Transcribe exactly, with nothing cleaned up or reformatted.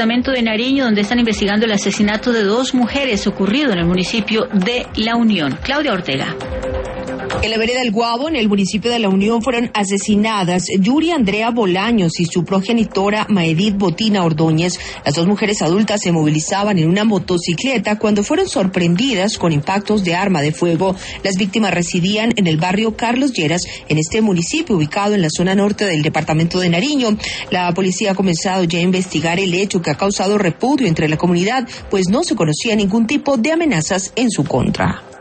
Departamento de Nariño, donde están investigando el asesinato de dos mujeres ocurrido en el municipio de La Unión. Claudia Ortega. En la vereda del Guabo, en el municipio de La Unión, fueron asesinadas Yuri Andrea Bolaños y su progenitora Maedith Botina Ordóñez. Las dos mujeres adultas se movilizaban en una motocicleta cuando fueron sorprendidas con impactos de arma de fuego. Las víctimas residían en el barrio Carlos Lleras, en este municipio ubicado en la zona norte del departamento de Nariño. La policía ha comenzado ya a investigar el hecho, que ha causado repudio entre la comunidad, pues no se conocía ningún tipo de amenazas en su contra.